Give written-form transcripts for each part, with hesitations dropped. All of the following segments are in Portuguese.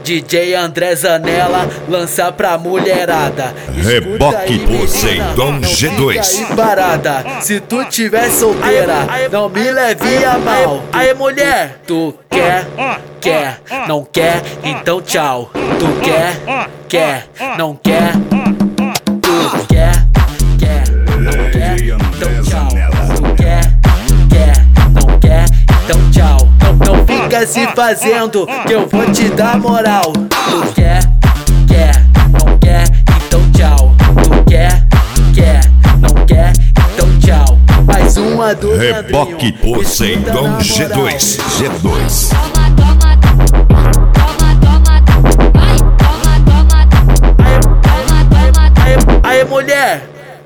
DJ André Zanella lança pra mulherada. Reboque Poseidon G2. Fica aí parada, se tu tiver solteira, não me leve a mal. Aí mulher, tu quer, não quer, então tchau. Tu quer, não quer, tu quer, não quer, então tchau. Tu quer, não quer, então tchau. Não fica se fazendo que eu vou te dar moral. Tu quer, não quer, então tchau. Tu quer, não quer, então tchau. Mais uma do Reboque Poseidon G2. Aí mulher,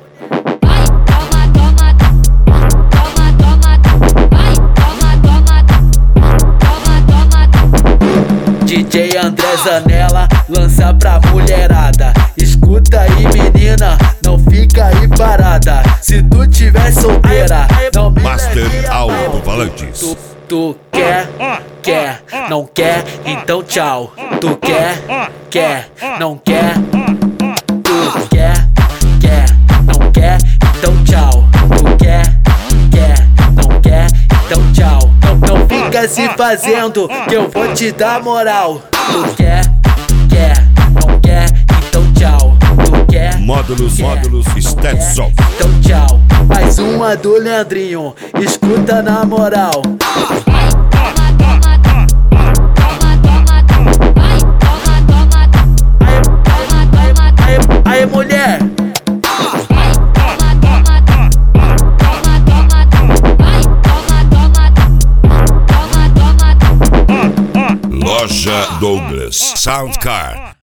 DJ André Zanella lança pra mulherada. Escuta aí menina, não fica aí parada. Se tu tiver solteira, não me Master leve a mal. Alto-Falantes. Tu quer, não quer, então tchau. Tu quer, não quer, tu quer, não quer, então tchau. Tu quer, não quer, então tchau. Não fica se fazendo que eu vou te dar moral. Tu quer, não quer, então tchau. Tu quer, Módulos Stetson. então tchau. Mais uma do Leandrinho, escuta na moral. Aí mulher, Loja Douglas Soundcar.